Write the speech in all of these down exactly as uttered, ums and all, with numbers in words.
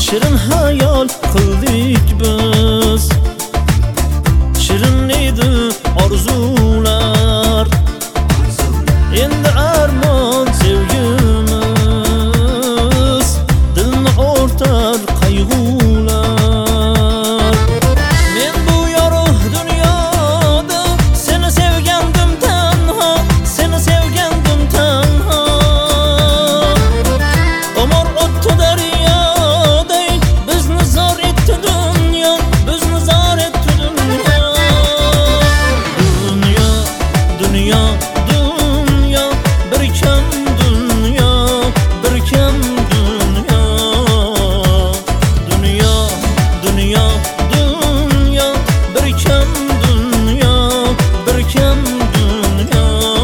Shirin hayol qildik biz, shirin edi orzular. Endi armon sevgimiz, dilni o'rtar qayg'ular. Men bu yorug' dunyoda seni sevgandim tanho, seni sevgandim tanho. Umr o'tdi daryoday, bizni zor etdi dunyo, bizni zor etdi dunyo. Dunyo, dunyo, dunyo, bir kam dunyo, bir kam dunyo. Dunyo, dunyo, dunyo, bir kam dunyo, bir kam dunyo.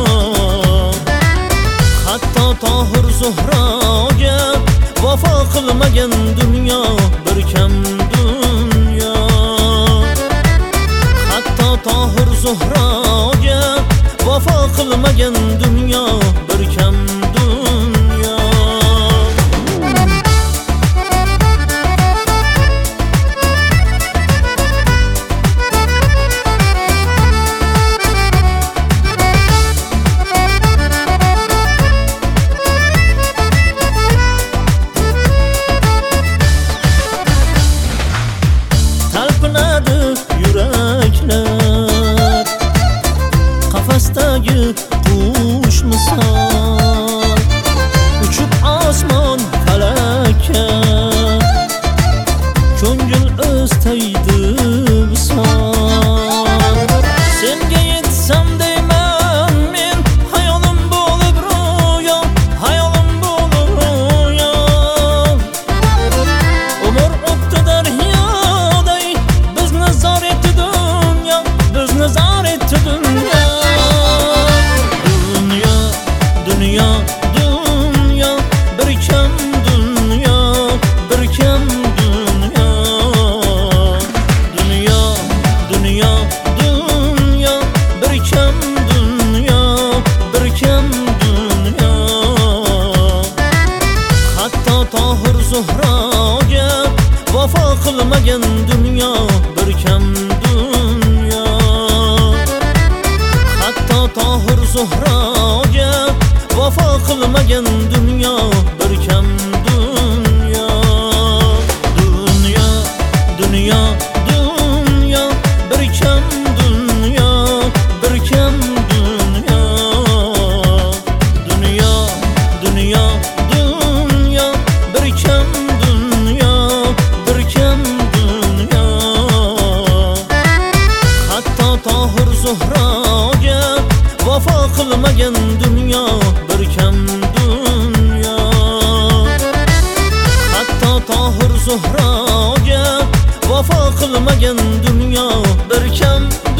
Hatto Tohir Zuhroga vafo qilmagan dunyo, bir kam dunyo. Hatto Tohir Zuhroga vafo qilmagan dunyo, bir kam dunyo. Talpinadi yuraklar, qafasdagi qush misol, uchib osmon falakka, ko'ngil o'staydi visol. Senga yetsam deyman men, hayolim bo'lib ro'yo, hayolim bo'lib ro'yo. Umr o'tdi daryoday, bizni zor etdi dunyo, bizni zor etdi dunyo. Dunyo, dunyo, dunyo, bir kam dunyo, bir kam dunyo. Dunyo, dunyo, dunyo, bir kam dunyo, bir kam dunyo. Hatto Tohir Zuhroga vafo qilmagan dunyo, bir kam dunyo. Hatto Tohir Zuhroga vafo qilmagan dunyo, bir kam dunyo. Dunyo, dunyo, dunyo, bir kam dunyo, bir kam dunyo. Dunyo, dunyo, dunyo, bir kam dunyo, bir kam dunyo. Hatto Tohir Zuhroga vafo qilmagan dunyo, bir kam dunyo. Hatto Tohir Zuhroga vafo qilmagan dunyo, bir kam